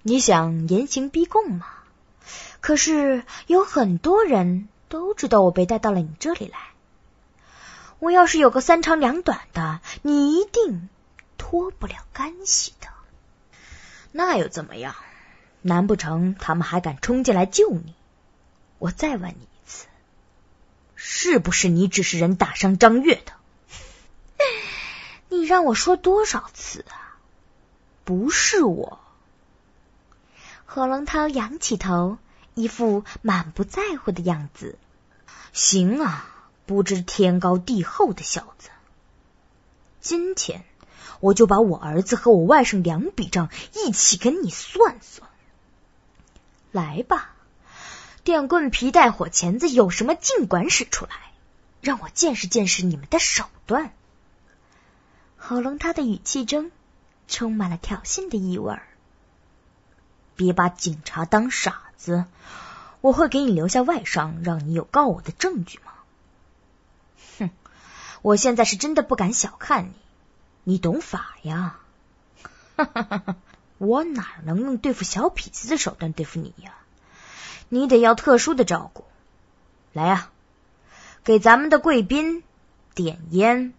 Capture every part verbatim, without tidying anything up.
你想严刑逼供吗？可是有很多人都知道我被带到了你这里来。我要是有个三长两短的，你一定脱不了干系的。那又怎么样？难不成他们还敢冲进来救你？我再问你一次，是不是你指示人打伤张月的？你让我说多少次啊？不是我。何龙涛仰起头，一副满不在乎的样子。行啊，不知天高地厚的小子。今天我就把我儿子和我外甥两笔账一起跟你算算。来吧，电棍皮带火钳子有什么尽管使出来，让我见识见识你们的手段。喉咙他的语气中充满了挑衅的意味。别把警察当傻子，我会给你留下外伤，让你有告我的证据吗？哼，我现在是真的不敢小看你，你懂法呀？哈哈哈哈，我哪能用对付小痞子的手段对付你呀？你得要特殊的照顾。来呀，给咱们的贵宾点烟。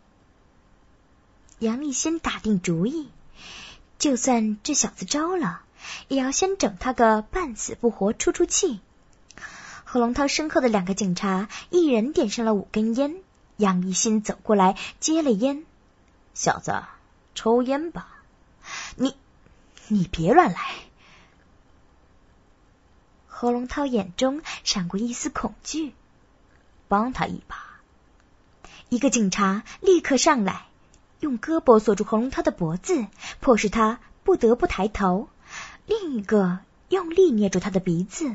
杨立新打定主意，就算这小子招了，也要先整他个半死不活，出出气。何龙涛身后的两个警察一人点上了五根烟，杨立新走过来接了烟。小子，抽烟吧。你你别乱来。何龙涛眼中闪过一丝恐惧。帮他一把。一个警察立刻上来，用胳膊锁住何龙涛的脖子，迫使他不得不抬头，另一个用力捏住他的鼻子。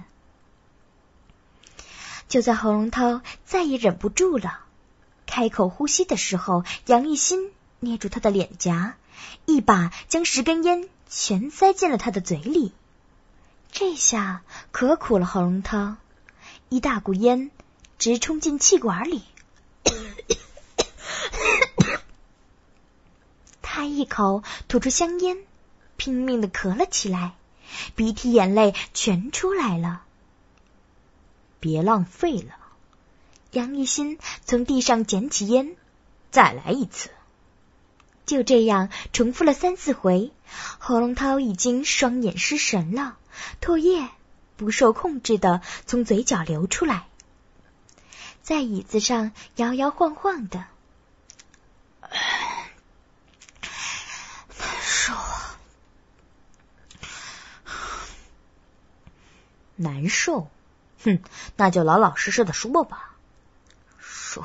就在何龙涛再也忍不住了，开口呼吸的时候，杨立新捏住他的脸颊，一把将十根烟全塞进了他的嘴里。这下可苦了何龙涛，一大股烟直冲进气管里。他一口吐出香烟，拼命地咳了起来，鼻涕眼泪全出来了。别浪费了。杨立新从地上捡起烟，再来一次。就这样重复了三四回，何龙涛已经双眼失神了，唾液不受控制地从嘴角流出来，在椅子上摇摇晃晃的。难受，哼，那就老老实实的说吧。说，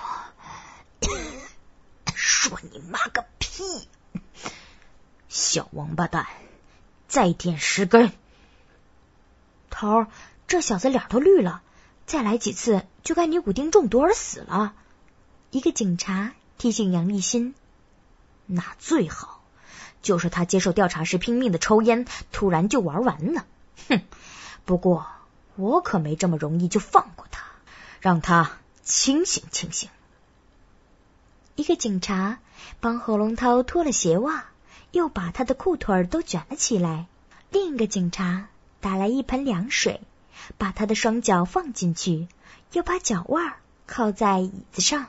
说你妈个屁！小王八蛋，再点十根。头儿，这小子脸都绿了，再来几次就该尼古丁中毒而死了。一个警察提醒杨立新。那最好就是他接受调查时拼命的抽烟，突然就玩完了。哼，不过我可没这么容易就放过他，让他清醒清醒。一个警察帮何龙涛脱了鞋袜，又把他的裤腿都卷了起来。另一个警察打来一盆凉水，把他的双脚放进去，又把脚腕靠在椅子上。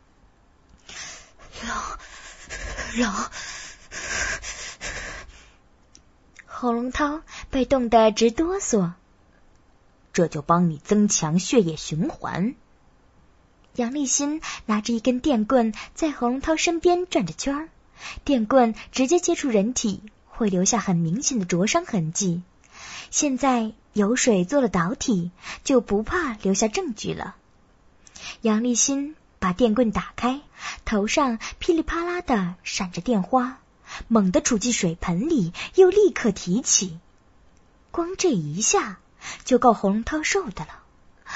冷冷何龙涛被冻得直哆嗦。这就帮你增强血液循环。杨立新拿着一根电棍在何龙涛身边转着圈儿，电棍直接接触人体会留下很明显的灼伤痕迹，现在有水做了导体，就不怕留下证据了。杨立新把电棍打开，头上噼里啪啦的闪着电花，猛地杵进水盆里，又立刻提起。光这一下就够何龙涛受的了。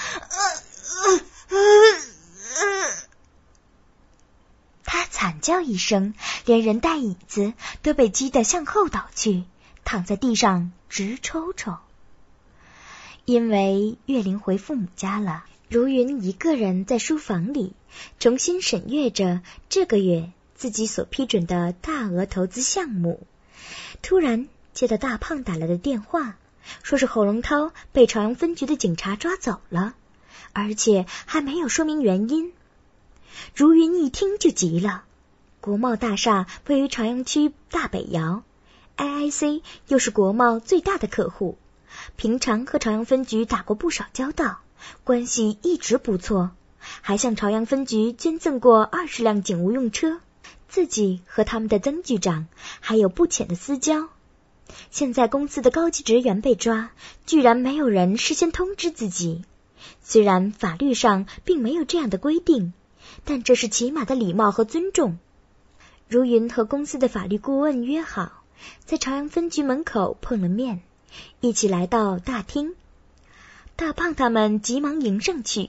他惨叫一声，连人带椅子都被击得向后倒去，躺在地上直抽抽。因为月玲回父母家了，如云一个人在书房里重新审阅着这个月自己所批准的大额投资项目。突然接到大胖打来的电话，说是侯龙涛被朝阳分局的警察抓走了，而且还没有说明原因。如云一听就急了，国贸大厦位于朝阳区大北窑， I I C 又是国贸最大的客户，平常和朝阳分局打过不少交道，关系一直不错，还向朝阳分局捐赠过二十辆警务用车，自己和他们的曾局长还有不浅的私交。现在公司的高级职员被抓，居然没有人事先通知自己。虽然法律上并没有这样的规定，但这是起码的礼貌和尊重。如云和公司的法律顾问约好，在朝阳分局门口碰了面，一起来到大厅。大胖他们急忙迎上去。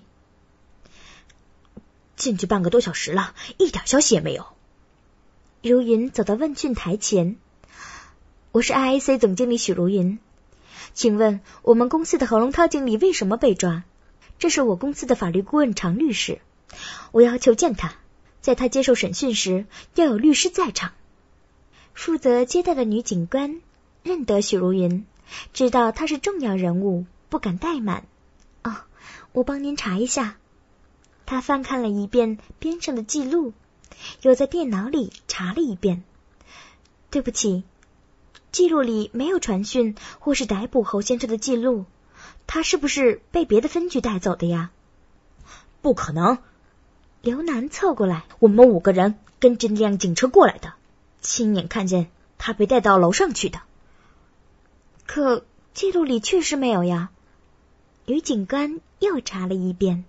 进去半个多小时了，一点消息也没有。如云走到问讯台前。我是 I I C 总经理许如云，请问我们公司的侯龙涛经理为什么被抓？这是我公司的法律顾问常律师，我要求见他，在他接受审讯时要有律师在场。负责接待的女警官认得许如云，知道他是重要人物，不敢怠慢。哦，我帮您查一下。他翻看了一遍边上的记录，又在电脑里查了一遍。对不起，记录里没有传讯或是逮捕侯先生的记录，他是不是被别的分局带走的呀？ 不可能。 刘楠凑过来， 我们五个人跟着那辆警车过来的，亲眼看见他被带到楼上去的。 可记录里确实没有呀。女警官又查了一遍。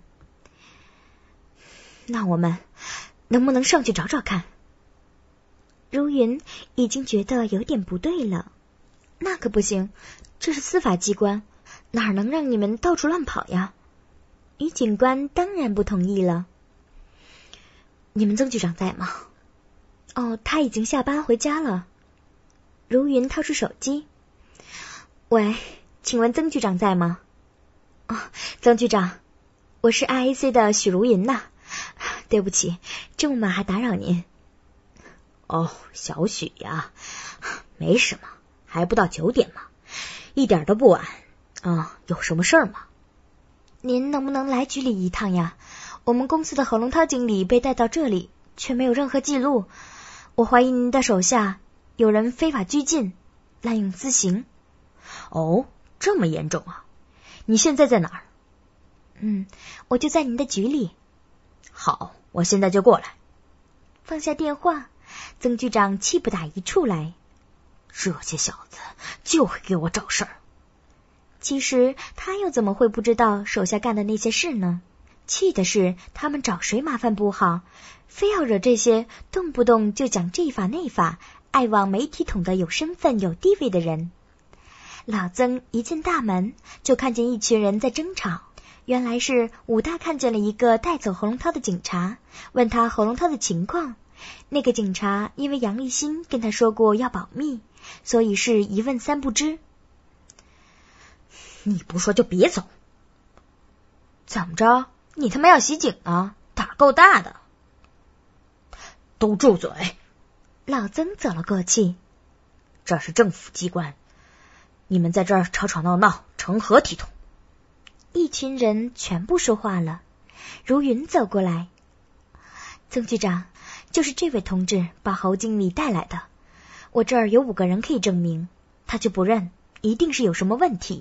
那我们能不能上去找找看？ 如云已经觉得有点不对了。那可不行，这是司法机关，哪能让你们到处乱跑呀？女警官当然不同意了。 你们曾局长在吗？ 哦，他已经下班回家了。如云掏出手机。喂，请问曾局长在吗？哦，曾局长，我是 I A C 的许如云呐。对不起，这么晚还打扰您。 哦，小许呀，没什么，还不到九点嘛，一点都不晚。啊，有什么事儿吗？ 您能不能来局里一趟呀？我们公司的侯龙涛经理被带到这里，却没有任何记录。我怀疑您的手下有人非法拘禁，滥用私刑。 哦，这么严重啊？你现在在哪儿？ 嗯，我就在您的局里。 好，我现在就过来。 放下电话，曾局长气不打一处来。 这些小子就会给我找事儿。 其实他又怎么会不知道手下干的那些事呢？气的是他们找谁麻烦不好，非要惹这些动不动就讲这法那法、爱往媒体捅的有身份有地位的人。老曾一进大门就看见一群人在争吵，原来是武大看见了一个带走侯龙涛的警察，问他侯龙涛的情况。那个警察因为杨立新跟他说过要保密，所以是一问三不知。 你不说就别走。 怎么着？你他妈要袭警啊？胆够大的。 都住嘴！ 老曾走了过去。 这是政府机关，你们在这儿吵吵闹闹，成何体统？ 一群人全部说话了。如云走过来。曾局长，就是这位同志把侯经理带来的，我这儿有五个人可以证明，他就不认，一定是有什么问题。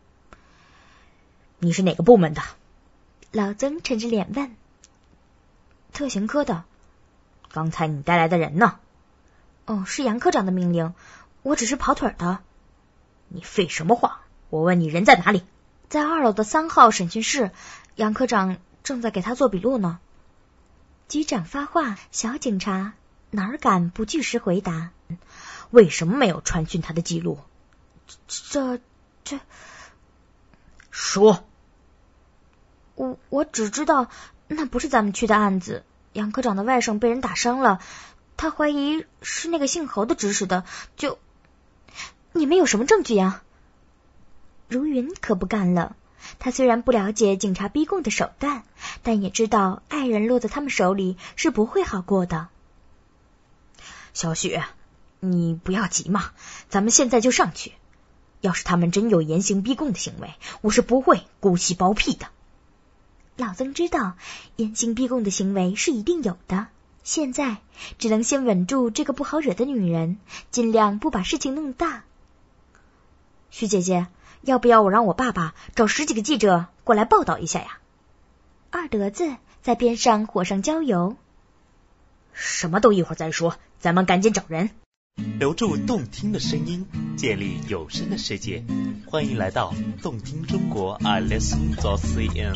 你是哪个部门的？ 老曾沉着脸问。特刑科的。 刚才你带来的人呢？ 哦，是杨科长的命令，我只是跑腿的。 你废什么话？我问你人在哪里？ 在二楼的三号审讯室，杨科长正在给他做笔录呢。局长发话，小警察哪儿敢不据实回答？ 为什么没有传讯他的记录？ 这这说。 我我只知道那不是咱们区的案子，杨科长的外甥被人打伤了，他怀疑是那个姓侯的指使的，就你们有什么证据呀？如云可不干了，他虽然不了解警察逼供的手段，但也知道爱人落在他们手里是不会好过的。 小许， 你不要急嘛，咱们现在就上去。要是他们真有严刑逼供的行为，我是不会姑息包庇的。 老曾知道严刑逼供的行为是一定有的，现在只能先稳住这个不好惹的女人，尽量不把事情弄大。 徐姐姐，要不要我让我爸爸找十几个记者过来报道一下呀？ 二德子在边上火上浇油。 什么都一会儿再说，咱们赶紧找人。 留住动听的声音，建立有声的世界。欢迎来到动听中国 I listen dot C N。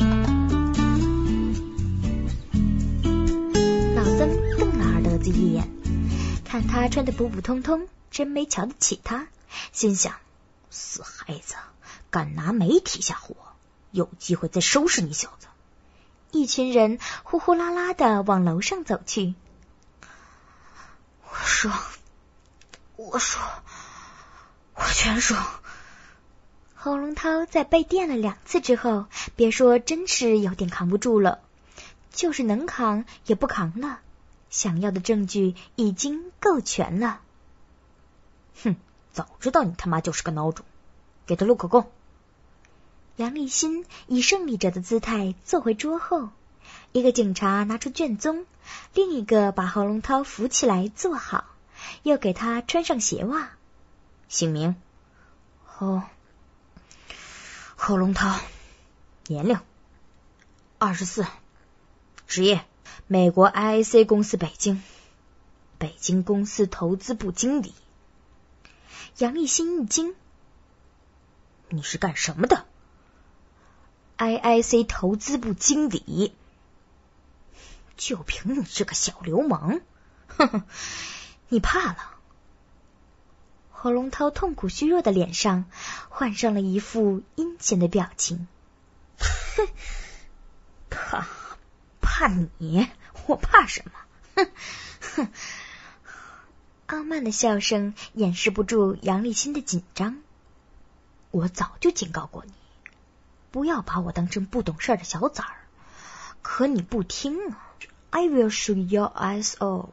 老曾瞪了二德子一眼，看他穿得普普通通，真没瞧得起他，心想， 死孩子，敢拿媒体吓唬我，有机会再收拾你小子。 一群人呼呼啦啦的往楼上走去。 我说我说我全说。 侯龙涛在被电了两次之后，别说真是有点扛不住了，就是能扛也不扛了，想要的证据已经够全了。 哼，早知道你他妈就是个孬种，给他录口供。 杨立新以胜利者的姿态坐回桌后，一个警察拿出卷宗，另一个把侯龙涛扶起来坐好，又给他穿上鞋袜。 姓名侯侯龙涛，年龄二十四，职业美国 I I C 公司北京北京公司投资部经理。 杨立新一惊， 你是干什么的？ I I C 投资部经理，就凭你这个小流氓，哼哼，你怕了？ 侯龙涛痛苦虚弱的脸上换上了一副阴险的表情。 哼，怕怕你？我怕什么？哼哼。 傲慢的笑声掩饰不住杨立新的紧张。 我早就警告过你，不要把我当成不懂事的小崽儿，可你不听啊。I will shoot your eyes off。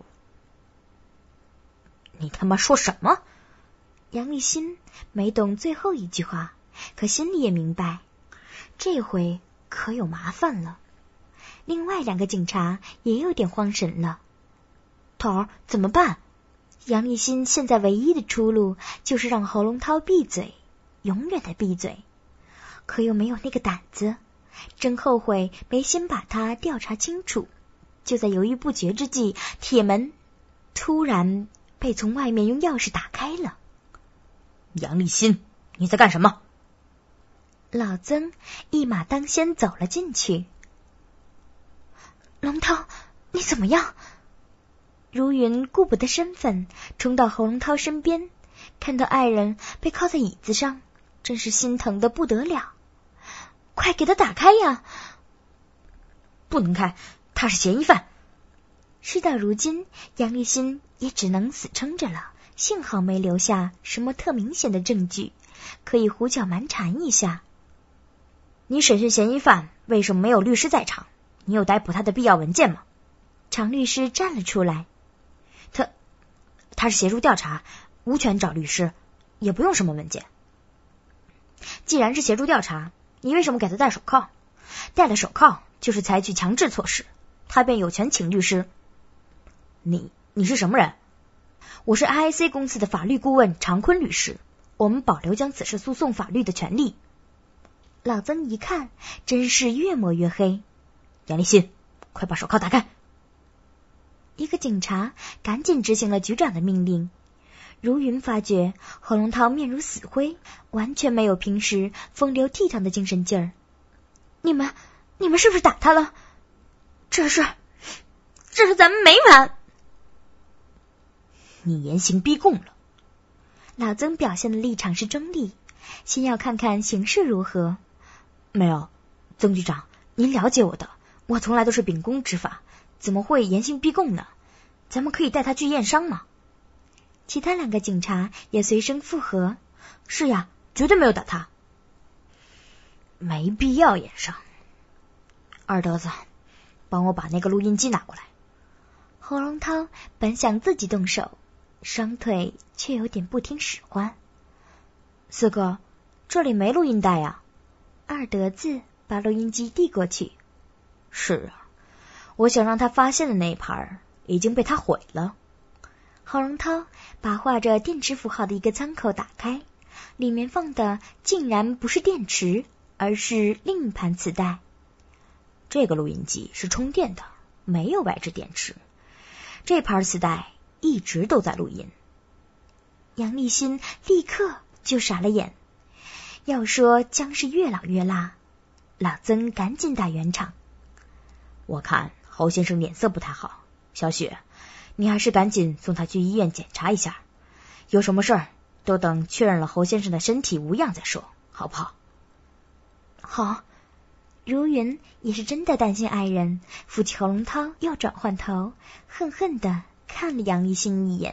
你他妈说什么？ 杨立新没懂最后一句话，可心里也明白，这回可有麻烦了。另外两个警察也有点慌神了。 头儿，怎么办？ 杨立新现在唯一的出路就是让侯龙涛闭嘴，永远的闭嘴，可又没有那个胆子，真后悔没先把他调查清楚。就在犹豫不决之际，铁门突然被从外面用钥匙打开了。 杨立新，你在干什么？ 老曾一马当先走了进去。龙涛，你怎么样？如云顾不得身份，冲到侯龙涛身边，看到爱人被靠在椅子上，真是心疼得不得了。快给他打开呀！ 不能开，他是嫌疑犯。 事到如今，杨立新也只能死撑着了，幸好没留下什么特明显的证据，可以胡搅蛮缠一下。 你审讯嫌疑犯，为什么没有律师在场？你有逮捕他的必要文件吗？ 常律师站了出来。 他他是协助调查，无权找律师，也不用什么文件。既然是协助调查，你为什么给他戴手铐？戴了手铐就是采取强制措施，他便有权请律师。你你是什么人？我是 I I C 公司的法律顾问常坤律师，我们保留将此事诉讼法律的权利。 老曾一看，真是越抹越黑。 杨立新，快把手铐打开！ 一个警察赶紧执行了局长的命令。如云发觉侯龙涛面如死灰，完全没有平时风流倜傥的精神劲儿。你们你们是不是打他了？这事这事咱们没完。 你严刑逼供了。 老曾表现的立场是中立，先要看看形势如何。 没有，曾局长，您了解我的，我从来都是秉公执法，怎么会严刑逼供呢？咱们可以带他去验伤吗？ 其他两个警察也随声附和。 是呀，绝对没有打他。没必要验伤。二德子，帮我把那个录音机拿过来。 侯龙涛本想自己动手， 双腿却有点不听使唤。四哥，这里没录音带呀。二德子把录音机递过去。是啊，我想让他发现的那一盘已经被他毁了。郝龙涛把画着电池符号的一个仓口打开，里面放的竟然不是电池，而是另一盘磁带。这个录音机是充电的，没有外置电池。这盘磁带一直都在录音。杨立新立刻就傻了眼。要说姜是越老越辣，老曾赶紧打圆场。我看侯先生脸色不太好，小雪，你还是赶紧送他去医院检查一下，有什么事儿都等确认了侯先生的身体无恙再说，好不好？好。如云也是真的担心爱人，扶起侯龙涛又转换头，恨恨地看了杨立新一眼。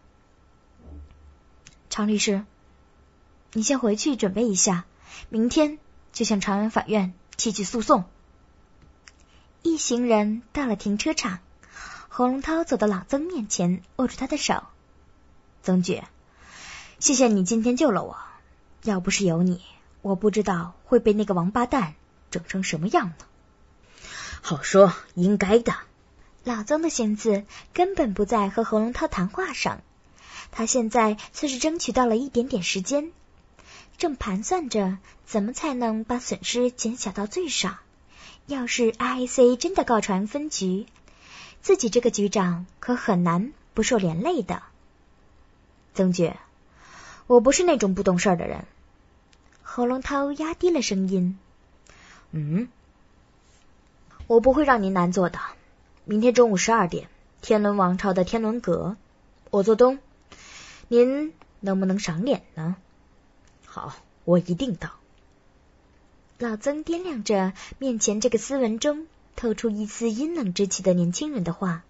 常律师，你先回去准备一下，明天就向朝阳法院提起诉讼。一行人到了停车场，侯龙涛走到老曾面前，握住他的手。曾局，谢谢你今天救了我，要不是有你，我不知道会被那个王八蛋整成什么样呢？好说，应该的。老曾的心思根本不在和侯龙涛谈话上，他现在算是争取到了一点点时间，正盘算着怎么才能把损失减小到最少。要是 I I C 真的告传分局，自己这个局长可很难不受连累的。曾局，我不是那种不懂事的人。侯龙涛压低了声音。嗯，我不会让您难做的。明天中午十二点，天伦王朝的天伦阁，我做东，您能不能赏脸呢？好，我一定到。老曾掂量着面前这个斯文中透出一丝阴冷之气的年轻人的话。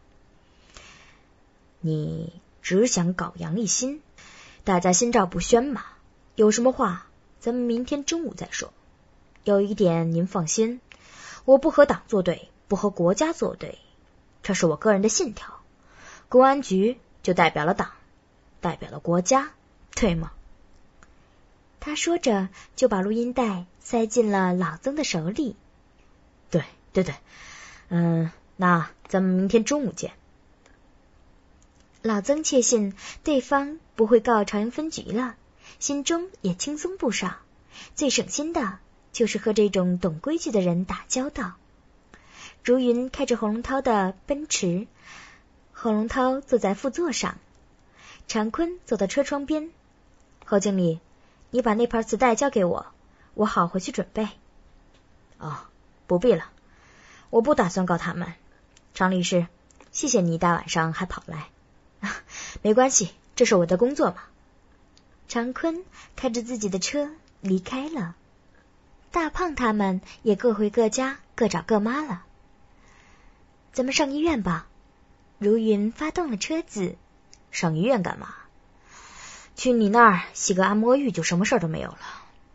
你只想搞杨立新，大家心照不宣嘛，有什么话咱们明天中午再说。有一点您放心，我不和党作对，不和国家作对，这是我个人的信条。公安局就代表了党，代表了国家，对吗？他说着就把录音带塞进了老曾的手里。对对对，嗯，那咱们明天中午见。老曾确信对方不会告朝阳分局了，心中也轻松不少。最省心的就是和这种懂规矩的人打交道。如云开着侯龙涛的奔驰，侯龙涛坐在副座上，常坤走到车窗边。侯经理，你把那盘磁带交给我，我好回去准备。哦，不必了，我不打算告他们。常律师，谢谢你一大晚上还跑来。没关系，这是我的工作嘛。常坤开着自己的车离开了。大胖他们也各回各家，各找各妈了。咱们上医院吧。如云发动了车子。上医院干嘛？去你那儿洗个按摩浴就什么事儿都没有了。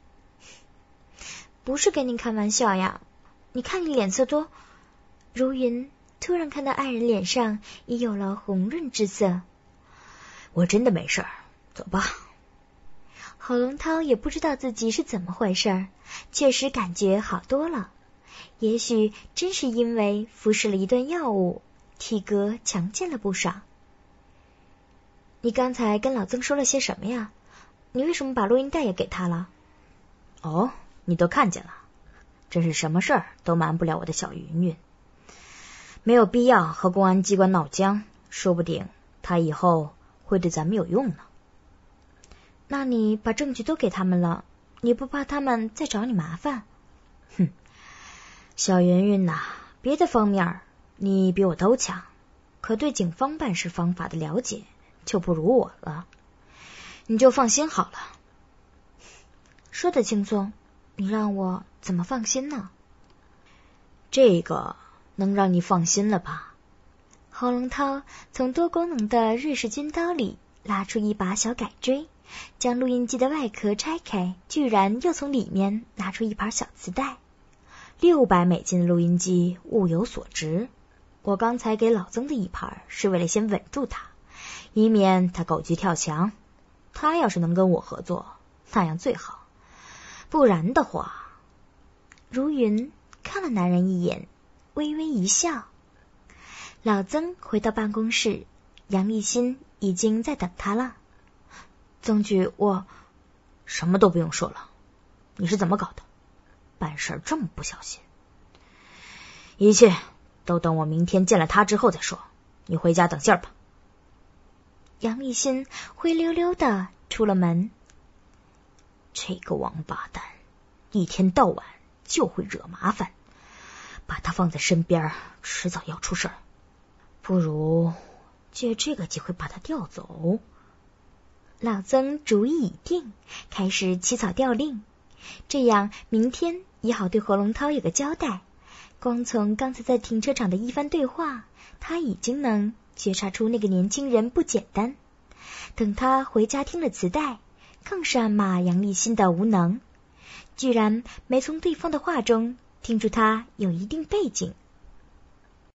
不是跟你开玩笑呀，你看你脸色多。如云突然看到爱人脸上已有了红润之色。我真的没事儿，走吧。郝龙涛也不知道自己是怎么回事，确实感觉好多了。也许真是因为服食了一段药物，体格强健了不少。你刚才跟老曾说了些什么呀？你为什么把录音带也给他了？哦，你都看见了，真是什么事儿都瞒不了我的小云云。没有必要和公安机关闹僵，说不定他以后会对咱们有用呢。那你把证据都给他们了，你不怕他们再找你麻烦？哼，小云云呐，别的方面你比我都强，可对警方办事方法的了解就不如我了，你就放心好了。说得轻松，你让我怎么放心呢？这个能让你放心了吧？郝龙涛从多功能的瑞士军刀里拉出一把小改锥，将录音机的外壳拆开，居然又从里面拿出一盘小磁带。六百美金的录音机物有所值，我刚才给老曾的一盘是为了先稳住他， 以免他狗急跳墙。他要是能跟我合作，那样最好，不然的话。 如云看了男人一眼，微微一笑。老曾回到办公室，杨立新已经在等他了。 曾局，我什么都不用说了，你是怎么搞的？办事这么不小心。一切都等我明天见了他之后再说，你回家等信儿吧。 杨立新灰溜溜的出了门。 这个王八蛋，一天到晚就会惹麻烦，把他放在身边，迟早要出事儿。不如借这个机会把他调走。 老曾主意已定，开始起草调令，这样明天也好对何龙涛有个交代。光从刚才在停车场的一番对话，他已经能觉察出那个年轻人不简单。等他回家听了磁带，更是暗骂杨立新的无能，居然没从对方的话中听出他有一定背景